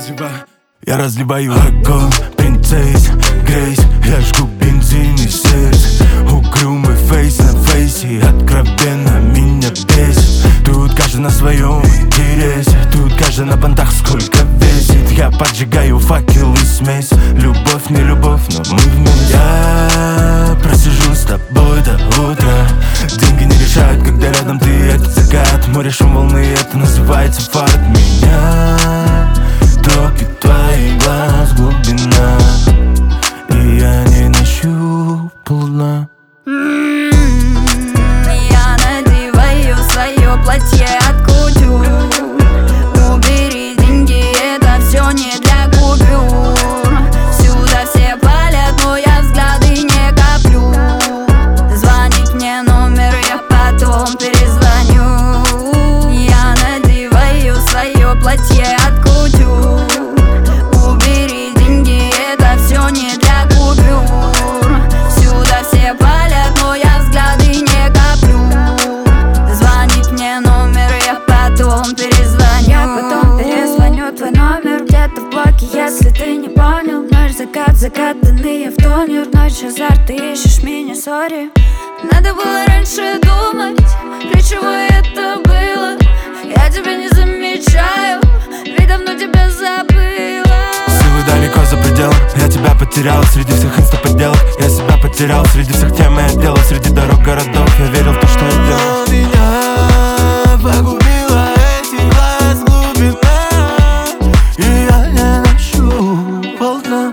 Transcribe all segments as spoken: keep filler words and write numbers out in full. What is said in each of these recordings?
разливаю. Я разливаю огонь, принцесс, Грейс. Я жгу бензин и сердце. Угрюмый фейс на фейсе, откровенно меня бесит. Тут каждый на своем интересе, тут каждый на понтах сколько весит. Я поджигаю факел и смесь. Любовь, не любовь, но мы вместе. Я просижу с тобой до утра. Деньги не решают, когда рядом ты, это закат. Море, шум волны, это называется фарт. Меня топит твои глаз глубина, и я не нащупал дна. Я надеваю свое платье от кутюр. Убери деньги, это все не для купюр. Сюда все палят, но я взгляды не коплю. Звонит мне номер, я потом перезвоню. Я надеваю свое платье от кутюр. Убери деньги, это все не для купюр. Сюда все палят, но я взгляды не коплю. Звонит мне номер, я потом перезвоню. Я потом перезвоню, твой номер где-то в блоке, если ты не понял. Ночь, закат, закатанные в тонер. Ночь, азарт, ты ищешь меня, сори. Надо было раньше думать, для чего это было. Я тебя не замечаю, ведь давно тебя забыла. Силы далеко за пределом, я тебя потерял среди всех инста-подделок. Я себя потерял среди всех тем и отделов. Среди дорог, городов, я верил в то, что я делал. Меня погубила эти глаз глубина, и я не нащупал дна.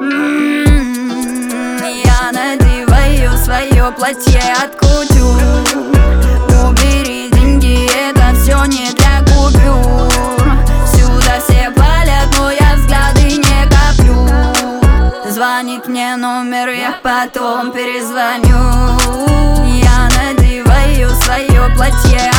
Я надеваю свое платье от кутюр. Убери деньги, это все не для купюр. Сюда все палят, но я взгляды не коплю. Звонит мне номер, я потом перезвоню. Я надеваю свое платье